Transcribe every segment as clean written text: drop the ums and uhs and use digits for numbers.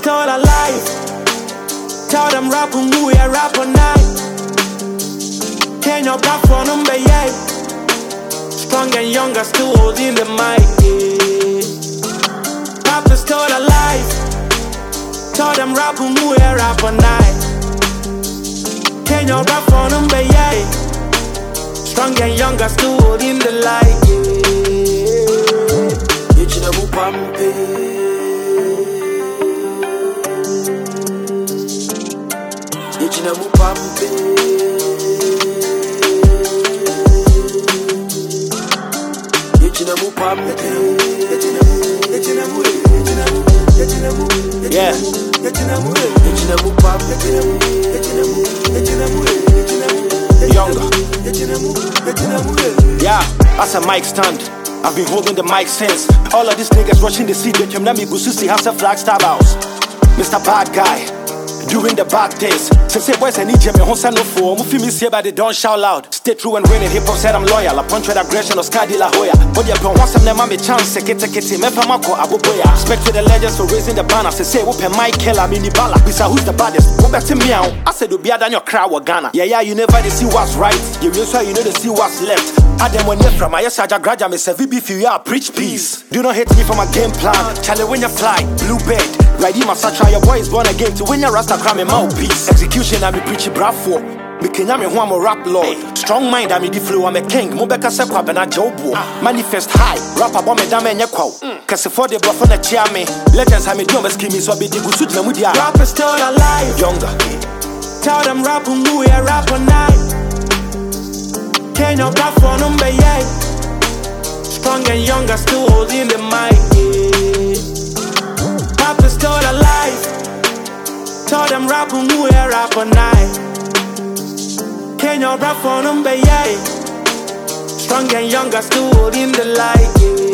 still alive. Tell them rap and we are rap all night. Can you back for number 8? Strong and younger, still holding the mic. Rap is still alive. Tell them rap and we are rap all night. Can you back for number 8? Strong and younger, still holding the light. Yeah. Younger. Yeah, as a mic stand, I've been holding the mic since. All of these niggas rushing the seat, they can me Gususi has a flag star house. Mr. Bad Guy, doing the bad things. Say boys I need you, me honsa no for. Mufi me say but they don't shout loud. Stay true and win it. Hip hop said I'm loyal. I punch with aggression or Sky De La Hoya. But yeah, once I'm never me chance. Sekete me famako aboboya. Respect to the legends for raising the banner. Say whoopin' my killer mini bala. Bisa who's the baddest? Go back to me out. I said do be than your crowd or Ghana. Yeah, you never they see what's right. You real so you know they see what's left. Adam when you're from my Saja Graja me say VB you are preach peace. Do not hate me for my game plan. Charlie when you fly, blue bed. Ready my try your boy is born again to win your rasta cram in mouthpiece. Execution I me preach bravo. Me kenya me who I'm a rap lord. Strong mind I me the flow I'm a king. Mobeka sekwa bena jobo. Manifest high. Rapper bomb me dame nyekwa. Cause for the bluff on the chair me. Legends I me do me skimmy so be the good suit me mudia. Rap is still alive. Younger. Tell them rap and we are rap all night. Can you back for number 8? Strong and younger, still holding the mic. Rap is still alive. Tell them rap and we are rap all night. Can you rap for number 8? Strong and younger, still holding the light.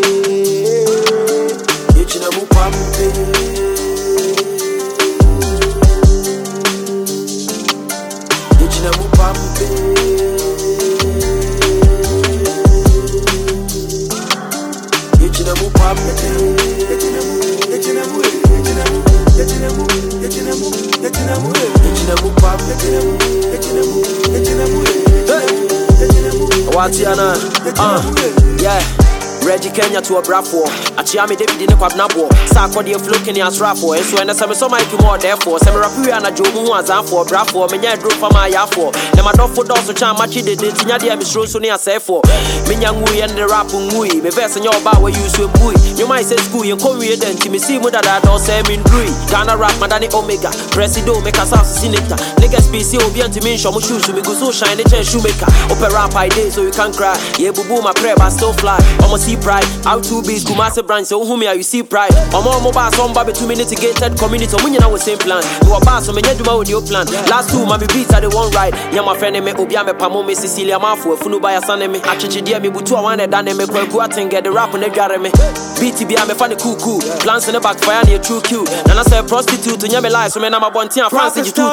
Watiana, yeah. Reggie Kenya to a bravo. Achiami David in a quadnabo. Sakodi of looking as raffo. And so when I saw my more therefore, Samarapu and a Jomu was out for bravo. Menya drew for my yafo. Nemador for dogs to charm machi the Tinadia Miss Rosunia Sefo. Minyangui and the Rapungui. Me verse in your bar where you swim bui. You might say school, you come here then to me see what I don't say in Drui. Ghana rap Madani Omega. Presido make us assassinate. Niggas PC will be anti me show shoes to me go so shiny chain shoemaker. Opera pie day so you can cry. Yeah, boo my prayer but still fly. Almost pride, out to be Kumasi branch, so whom you see pride. Or more mobile, some baby 2 minutes gated community, when you know the same plan. You are bass, so many do my new plan. Last 2, my beats are the one right. Yama friend, me Obiame Pamo, me Cecilia Mafu, Funu by a son, me actually dear me, Butu, one and done, me Quack and get the rap on the Jaremy. BTB, I'm a funny cuckoo, plants in the backfire near true cute. And I say prostitute, and Yami lies, so man, I'm a bunty and Francis, you too.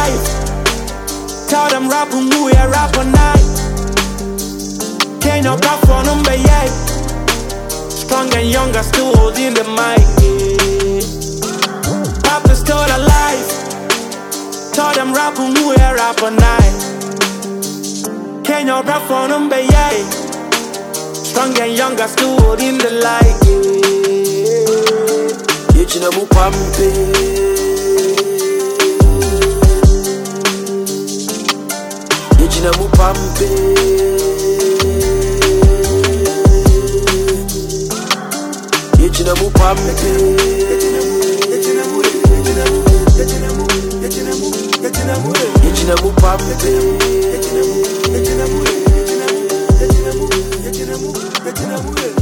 Tell them rap and we are rap all night. Can you back for number 8? Strong and younger, still holding the mic. Rap is still alive. Tell them rap and we are rap all night. Can you rap for number 8? Strong and younger, still holding the light. Yechinamu